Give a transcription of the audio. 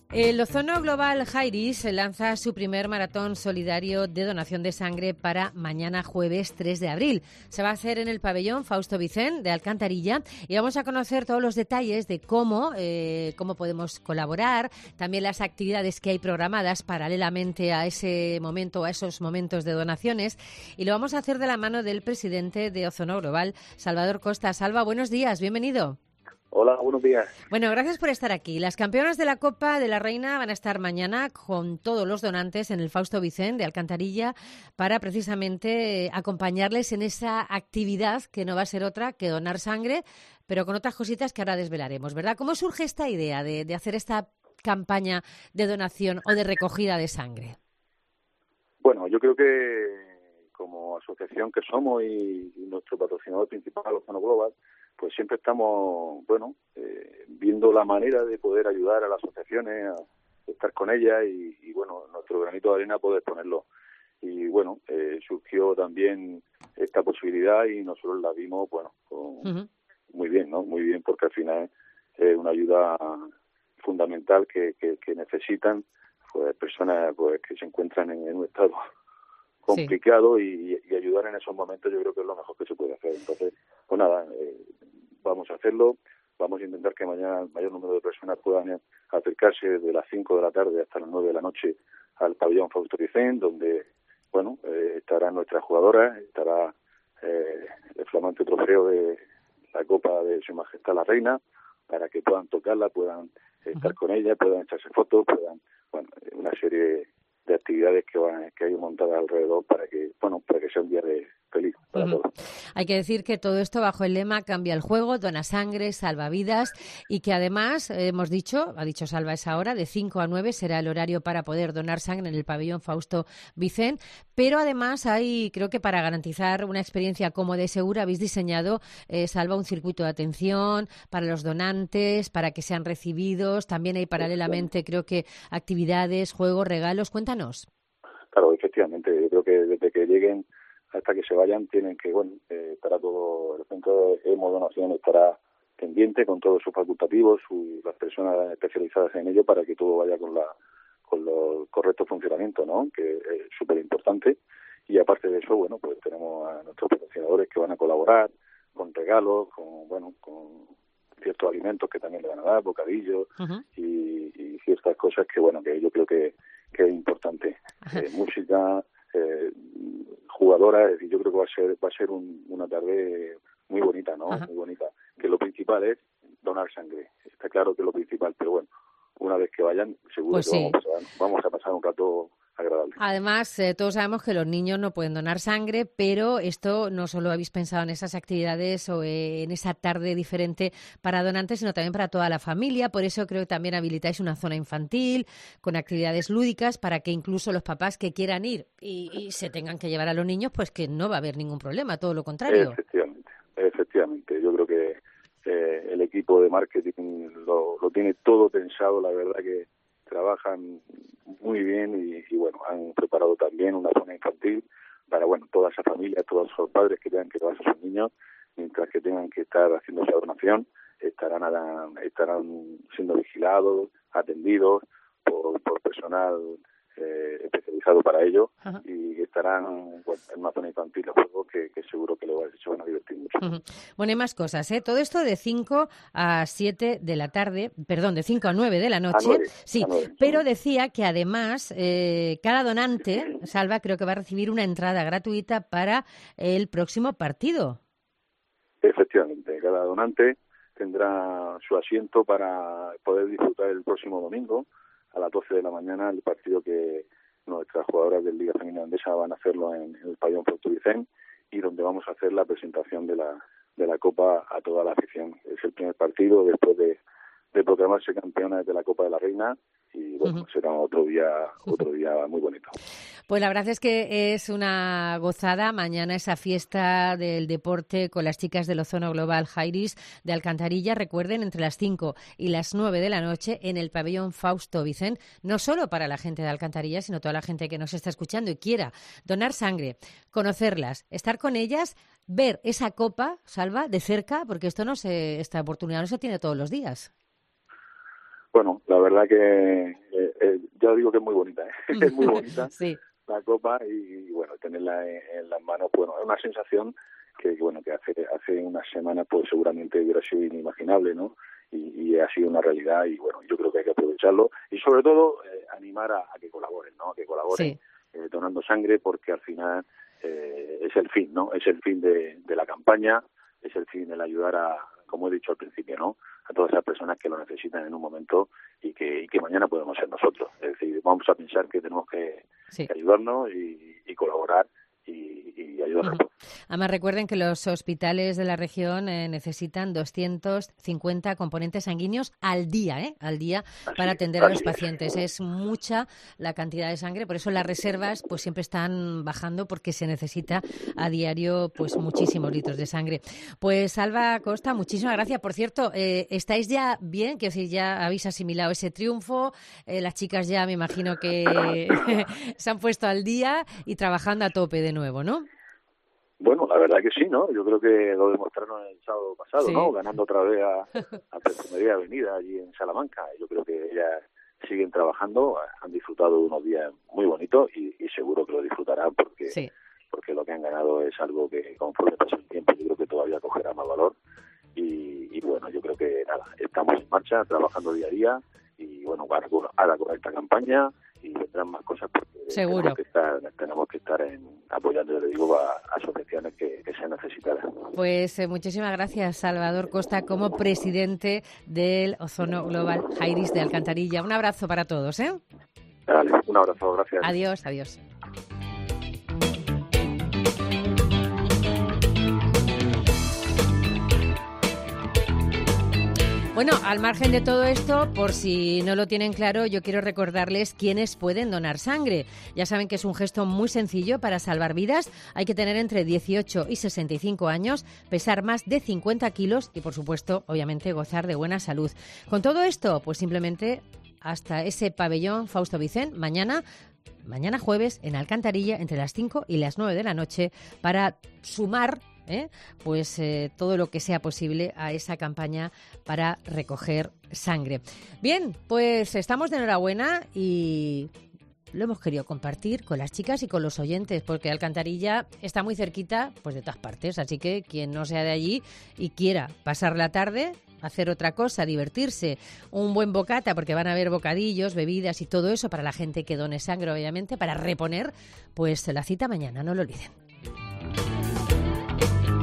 El Ozono Global Jairis lanza su primer maratón solidario de donación de sangre para mañana jueves 3 de abril. Se va a hacer en el pabellón Fausto Vicent de Alcantarilla y vamos a conocer todos los detalles de cómo podemos colaborar, también las actividades que hay programadas paralelamente a ese momento, a esos momentos de donaciones, y lo vamos a hacer de la mano del presidente de Ozono Global, Salvador Costa. Salva, buenos días, bienvenido. Hola, buenos días. Bueno, gracias por estar aquí. Las campeonas de la Copa de la Reina van a estar mañana con todos los donantes en el Fausto Vicent de Alcantarilla para precisamente acompañarles en esa actividad que no va a ser otra que donar sangre, pero con otras cositas que ahora desvelaremos, ¿verdad? ¿Cómo surge esta idea de hacer esta campaña de donación o de recogida de sangre? Bueno, yo creo que como asociación que somos y nuestro patrocinador principal, Ozono Global, pues siempre estamos, viendo la manera de poder ayudar a las asociaciones, a estar con ellas y nuestro granito de arena poder ponerlo. Y surgió también esta posibilidad y nosotros la vimos, muy bien, ¿no? Muy bien, porque al final es una ayuda fundamental que necesitan pues personas que se encuentran en un estado complicado, sí. y ayudar en esos momentos yo creo que es lo mejor que se puede hacer. Entonces, vamos a hacerlo, vamos a intentar que mañana el mayor número de personas puedan acercarse desde las 5 de la tarde hasta las 9 de la noche al pabellón Fausto Vicent, donde estarán nuestras jugadoras, estará el flamante trofeo de la Copa de Su Majestad la Reina, para que puedan tocarla, puedan estar con ella, puedan echarse fotos, una serie de actividades que hay montadas alrededor para que sea un día feliz para todos. Hay que decir que todo esto bajo el lema Cambia el juego, dona sangre, salva vidas, y que además ha dicho Salva esa hora, de 5 a 9 será el horario para poder donar sangre en el pabellón Fausto Vicent, pero además creo que para garantizar una experiencia cómoda y segura habéis diseñado, Salva, un circuito de atención para los donantes, para que sean recibidos, también hay paralelamente creo que actividades, juegos, regalos, cuéntanos. Claro, efectivamente, yo creo que desde que lleguen hasta que se vayan tienen que, estará todo, el centro de hemodonación estará pendiente con todos sus facultativos, las personas especializadas en ello para que todo vaya con los correctos funcionamientos, ¿no? Que es súper importante. Y aparte de eso, pues tenemos a nuestros patrocinadores que van a colaborar con regalos, con ciertos alimentos que también le van a dar, bocadillos y ciertas cosas que yo creo que es importante. Música, jugadoras, es decir, yo creo que va a ser una tarde muy bonita, ¿no? Muy bonita. Que lo principal es donar sangre. Está claro que es lo principal, pero una vez que vayan, seguro pues que sí. vamos a pasar un rato agradable. Además, todos sabemos que los niños no pueden donar sangre, pero esto no solo habéis pensado en esas actividades o en esa tarde diferente para donantes, sino también para toda la familia. Por eso creo que también habilitáis una zona infantil con actividades lúdicas para que incluso los papás que quieran ir y se tengan que llevar a los niños, pues que no va a haber ningún problema, todo lo contrario. Efectivamente. Yo creo que el equipo de marketing lo tiene todo pensado, la verdad que trabajan muy bien y han preparado también una zona infantil para toda esa familia, todos esos padres que tengan que llevarse a sus niños, mientras que tengan que estar haciendo esa donación, estarán siendo vigilados, atendidos por personal especializado para ello. Y estarán en una zona infantil de juego que seguro que se van a divertir mucho. Bueno, hay más cosas, ¿eh? Todo esto de 5 a 7 de la tarde, perdón, de 5 a 9 de la noche. Sí, pero decía que además cada donante, Salva, creo que va a recibir una entrada gratuita para el próximo partido. Efectivamente, cada donante tendrá su asiento para poder disfrutar el próximo domingo a las 12 de la mañana el partido que nuestras jugadoras del Liga Femenina Andesa van a hacerlo en el pabellón Fausto Vicent, y donde vamos a hacer la presentación de la Copa a toda la afición. Es el primer partido después de proclamarse campeonas de la Copa de la Reina y será otro día muy bonito. Pues la verdad es que es una gozada mañana esa fiesta del deporte con las chicas del Ozono Global Jairis de Alcantarilla. Recuerden, entre las 5 y las 9 de la noche en el pabellón Fausto Vicent, no solo para la gente de Alcantarilla, sino toda la gente que nos está escuchando y quiera donar sangre, conocerlas, estar con ellas, ver esa copa, Salva, de cerca, porque esta oportunidad no se tiene todos los días. Bueno, la verdad que ya digo que es muy bonita, es muy bonita sí. la copa y bueno, tenerla en las manos, bueno, es una sensación que bueno, que hace unas semanas pues seguramente hubiera sido inimaginable, ¿no? Y ha sido una realidad y bueno, yo creo que hay que aprovecharlo y sobre todo animar a que colaboren, ¿no? A que colaboren donando sangre porque al final es el fin, ¿no? Es el fin de la campaña, es el fin el ayudar a, como he dicho al principio, ¿no? A todas esas personas que lo necesitan en un momento y que mañana podemos ser nosotros. Es decir, vamos a pensar que tenemos que ayudarnos y colaborar y ayudarnos. Además, recuerden que los hospitales de la región necesitan 250 componentes sanguíneos al día para atender a los pacientes. Es mucha la cantidad de sangre, por eso las reservas pues siempre están bajando porque se necesita a diario pues muchísimos litros de sangre. Pues Alba Costa, muchísimas gracias. Por cierto, ¿estáis ya bien? Que si ya habéis asimilado ese triunfo, las chicas ya me imagino que se han puesto al día y trabajando a tope de nuevo, ¿no? Bueno, la verdad que sí, ¿no? Yo creo que lo demostraron el sábado pasado, ¿no? Ganando otra vez a Perfumería Avenida allí en Salamanca. Yo creo que ellas siguen trabajando, han disfrutado de unos días muy bonitos y seguro que lo disfrutarán porque lo que han ganado es algo que conforme pasa el tiempo yo creo que todavía cogerá más valor. Y bueno, yo creo que nada, estamos en marcha, trabajando día a día y bueno, ahora con esta campaña y vendrán más cosas porque seguro tenemos que estar apoyando, le digo, a asociaciones que sean necesitadas. Pues muchísimas gracias, Salvador Costa, como presidente del Ozono Global High Risk de Alcantarilla. Un abrazo para todos, ¿eh? Dale, un abrazo, gracias. Adiós, adiós. Bueno, al margen de todo esto, por si no lo tienen claro, yo quiero recordarles quiénes pueden donar sangre. Ya saben que es un gesto muy sencillo para salvar vidas. Hay que tener entre 18 y 65 años, pesar más de 50 kilos y, por supuesto, obviamente, gozar de buena salud. Con todo esto, pues simplemente hasta ese pabellón Fausto Vicent, mañana jueves, en Alcantarilla, entre las 5 y las 9 de la noche, para sumar todo lo que sea posible a esa campaña para recoger sangre. Bien, pues estamos de enhorabuena y lo hemos querido compartir con las chicas y con los oyentes, porque Alcantarilla está muy cerquita pues de todas partes, así que quien no sea de allí y quiera pasar la tarde, hacer otra cosa, divertirse, un buen bocata, porque van a haber bocadillos, bebidas y todo eso para la gente que done sangre, obviamente, para reponer, pues la cita mañana, no lo olviden.